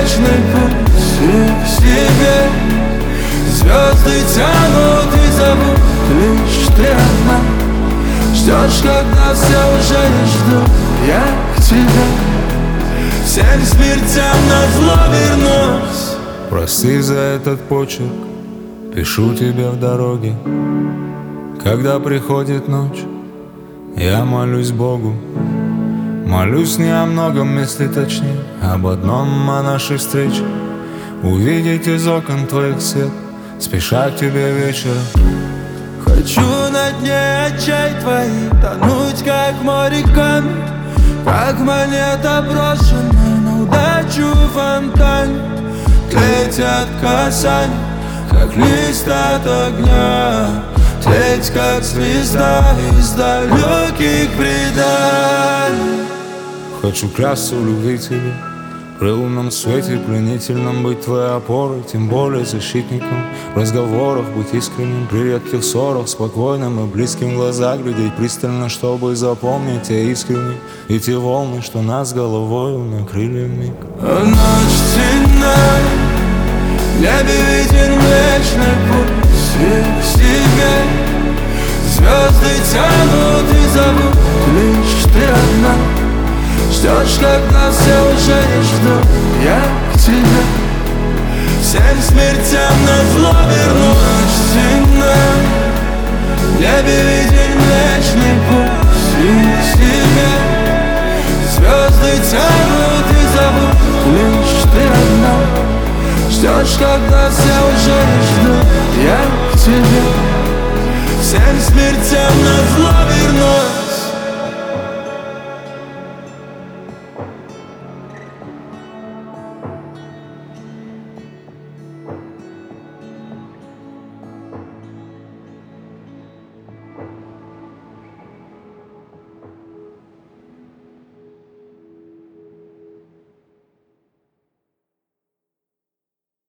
вечный путь к себе. Звезды тянут и зовут, лишь ты одна. Ждешь, когда все уже не ждут, я к тебе. Всем смертям назло вернусь. Прости за этот почерк, пишу тебе в дороге. Когда приходит ночь, я молюсь Богу. Молюсь не о многом, если точнее, об одном, о нашей встрече. Увидеть из окон твоих свет, спеша к тебе вечером. Хочу на дне очей твоих тонуть, как в море камень, как монета, брошенная на удачу в фонтане. Тлеть от касаний, как лист от огня, тлеть, как звезда из далеких преданий. Хочу клясться в любви тебе, при лунном свете пленительном быть твоей опорой, тем более защитником. В разговорах быть искренним, при редких ссорах спокойным и близким в глаза глядеть пристально, чтобы запомнить те искренне и те волны, что нас головою накрыли вмиг. Ночь темная, в небе виден вечный путь к себе. Звезды тянут и зовут, лишь ты одна. Ждешь, когда все уже не ждут, я к тебе. Всем смертям назло вернусь. Ночь темная, в небе виден вечный путь к себе. Звезды тянут и зовут, лишь ты одна. Ждешь, когда все уже не ждут, я к тебе. Всем смертям назло вернусь.